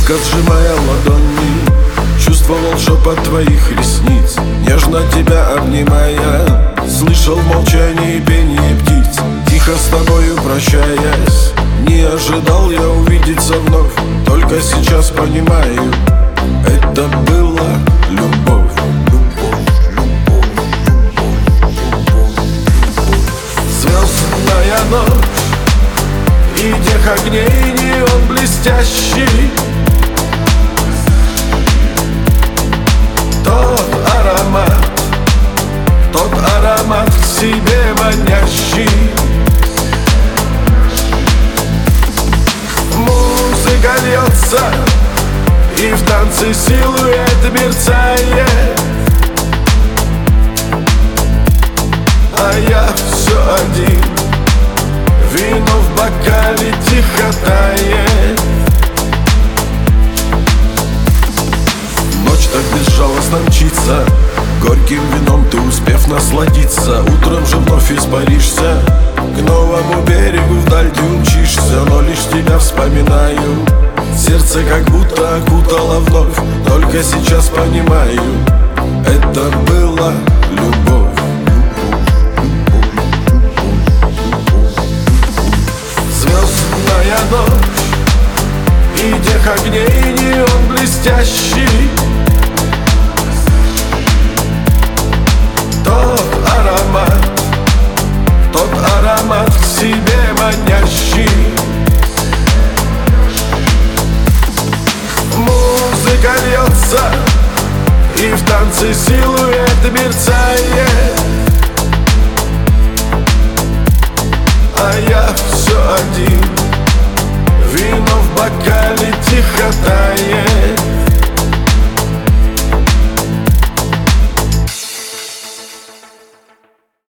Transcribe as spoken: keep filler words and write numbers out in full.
Крепко сжимая ладони, чувствовал шепот твоих ресниц. Нежно тебя обнимая, слышал молчание и пение птиц. Тихо с тобою прощаясь, не ожидал я увидеться вновь. Только сейчас понимаю, это была любовь. Звездная ночь и тех огней неон блестящий. Тот аромат, тот аромат к себе манящий. Музыка льется, и в танце силуэт мерцает, а я все один. Вино в бокале тихо тает. Ночь так безжалостно мчится, горьким вином ты успев насладиться. Утром же вновь испаришься, к новому берегу вдаль ты умчишься. Но лишь тебя вспоминаю, сердце как будто окутало вновь. Только сейчас понимаю, это была любовь. Звездная ночь и тех огней неон блестящий. Тот аромат, тот аромат к себе манящий. Музыка льется, и в танце силуэт мерцает, а я все один. Вино в бокале тихо тает.